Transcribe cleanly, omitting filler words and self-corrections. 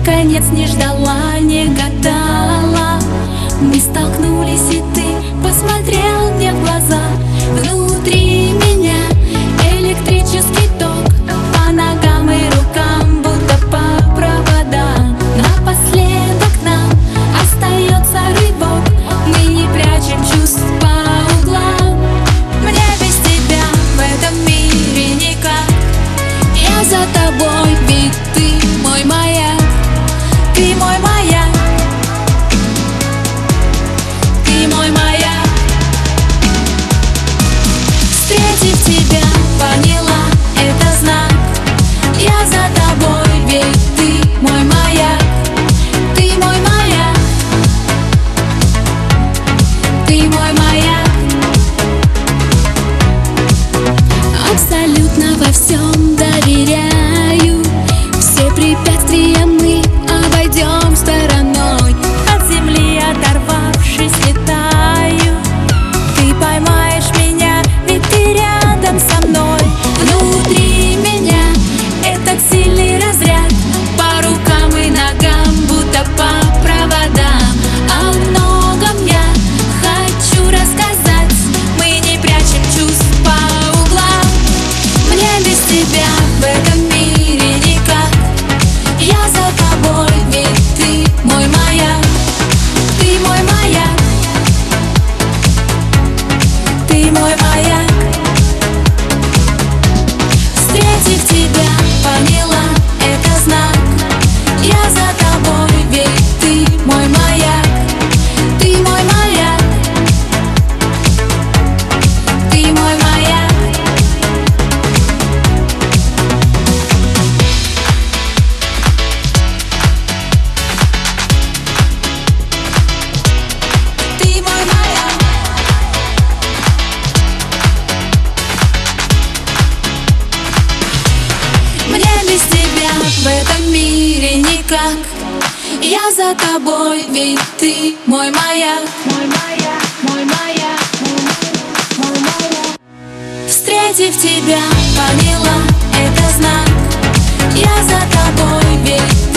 конец не ждала, не гадала. Мы столкнулись, и ты посмотрел мне в глаза. Внутри меня электрический ток, по ногам и рукам, будто по проводам. Напоследок нам остается рывок, мы не прячем чувств по углам. Мне без тебя в этом мире никак. Я за тобой, ведь ты мой маяк. Ты мой маяк. Ты мой маяк. Встретив тебя, поняла, это знак. Я за тобой, ведь ты мой маяк. Ты мой маяк. Ты мой маяк. Абсолютно во всем доверяю. Все препятствия мы обойдем стороной. От земли оторвавшись, летаю. Ты поймаешь меня, ведь ты рядом со мной. Внутри меня этот сильный разряд, по рукам и ногам, будто по проводам. О многом я хочу рассказать, мы не прячем чувств по углам. Мне без тебя в этом мире никак. Я за тобой, ведь ты мой маяк. Ты мой маяк. Ты мой маяк. Встретив тебя, поняла, это знак. Я за тобой, ведь ты мой маяк. Ты мой маяк. Ты мой маяк. Ты мой маяк. Мне без тебя в этом мире никак. Я за тобой, ведь ты мой маяк. Мой маяк, мой маяк, мой маяк. Встретив тебя, поняла, это знак. Я за тобой, ведь